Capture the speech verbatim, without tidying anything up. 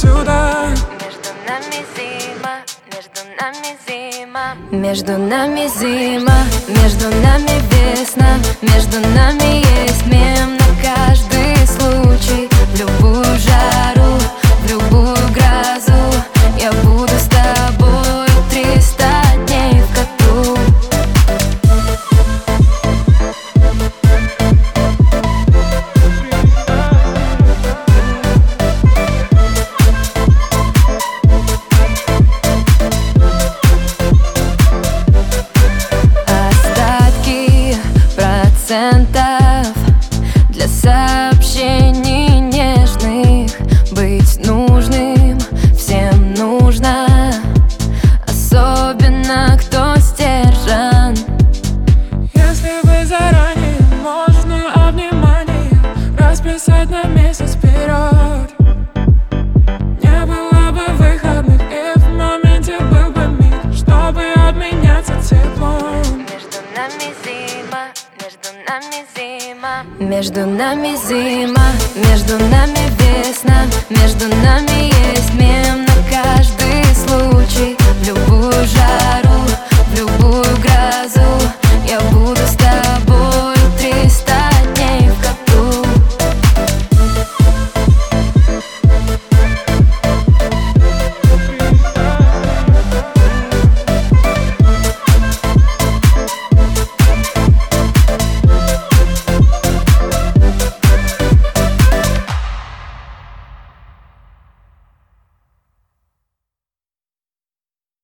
отсюда. Между нами зима, между нами зима. Между нами зима, между нами весна. Между нами есть мем на каждый случай. В любую жару, в любую грозу я буду с тобой триста дней в году. Остатки процентов для сообщений нежных. Быть нужным всем нужно, особенно кто сдержан. Если бы заранее можно обнимание расписать на месяц вперед, не было бы выходных, и в моменте был бы миг, чтобы обменяться теплом. Между нами зима, между нами зима. Между нами зима, между нами весна. Между нами есть мир.